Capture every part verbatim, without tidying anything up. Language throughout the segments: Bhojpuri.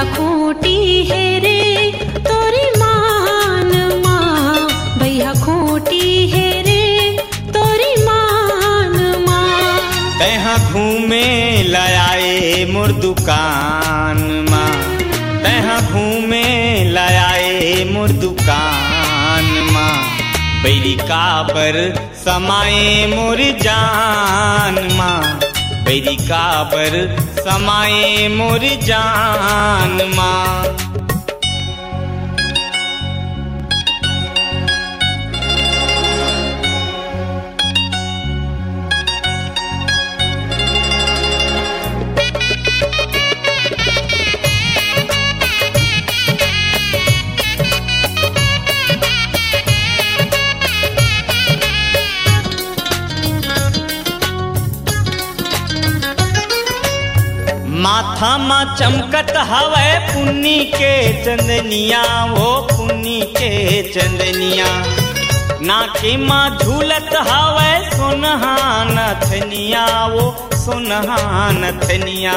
खोटी है रे तोरी मान माँ, भैया खोटी है रे तोरी मान माँ। तहाँ घूमे लाए मोर दुकान माँ, तहाँ घूमे लाए मोर दुकान माँ। बैरी काबर समाए मोर जान माँ, बैरी काबर समाए मोर जान माँ। माथा मा चमकत हवे पुन्नी के चंदनिया, वो पुन्नी के चंदनिया। नाके मा झूलत हवे सोनहा नथनिया, वो सोनहा नथनिया।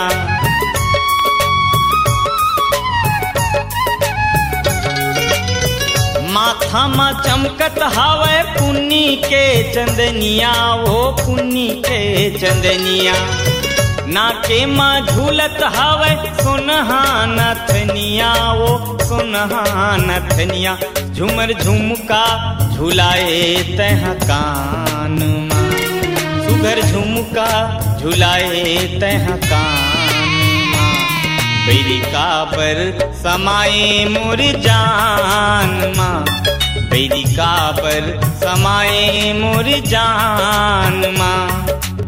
माथा मा चमकत हवे पुन्नी के चंदनिया, वो पुन्नी के चंदनिया। नाके माँ झूलत हवे सोनहा नथनिया, वो सोनहा नथनिया। झुमर झुमका झुलाए तहाँ कान माँ, सुघर झुमका झुलाए तहाँ कान माँ। बैरी काबर समाए मोर जान माँ, बैरी काबर समाए मोर जान माँ।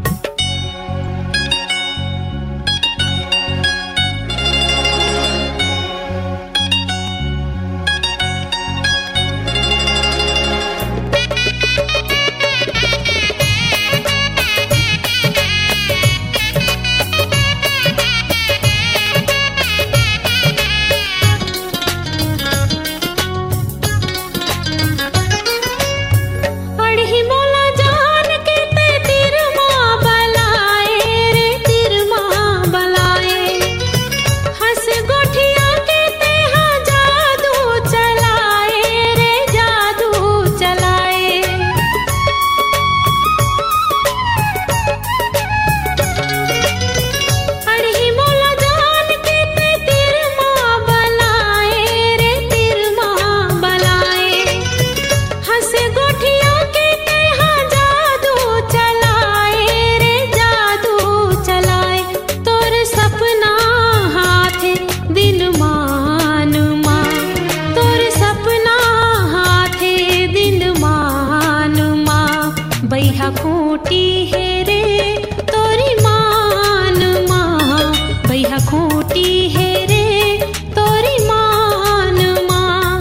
खोटी है रे तोरी मान माँ, भैया खोटी है रे तोरी मान माँ।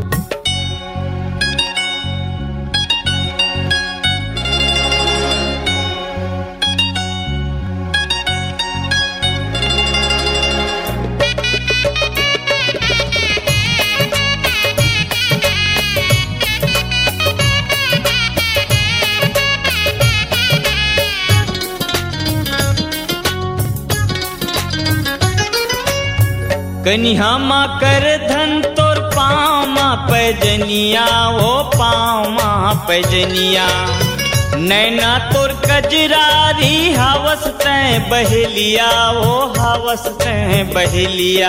कनिहा माँ कर धन तोर पाँव माँ पैजनिया, वो पाँव माँ पैजनिया। नैना तोर कजरारी हवस तैं बहेलिया, वो हवस तैं बहेलिया।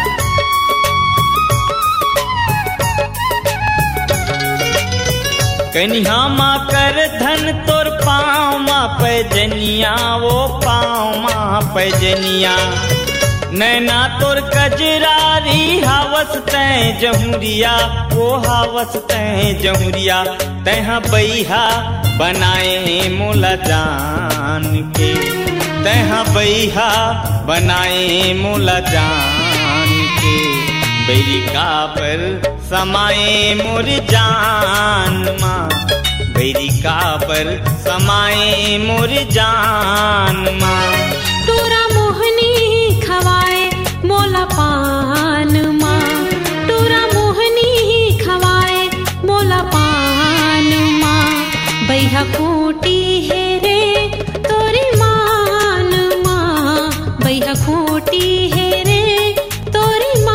कनिहा माँ कर धन तोर पाँव माँ पैजनिया, वो पाँव माँ पैजनिया। नैना तोर कजरारी हवस तैं जमुरिया, वो हवस तैं जमुरिया। तहाँ बैहा बनाए मोला जान के, तहाँ बैहा बनाए मोला जान के। बैरी काबर समाए मोर जान माँ, बैरी काबर समाए मोर जान माँ। टोरा मोहनी खवाए मोला पान माँ, टोरा मोहनी खवाए मोला पान माँ। बैहा खोटी है रे तोरी मान माँ, बैहा खोटी है रे तोरी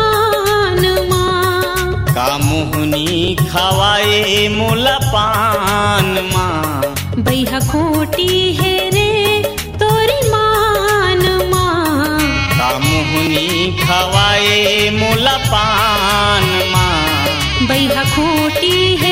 खवाए मोला पान माँ। बैहा खोटी है रे तोरी मान माँ। का मोहनी खवाए मोला पान माँ। बैहा खोटी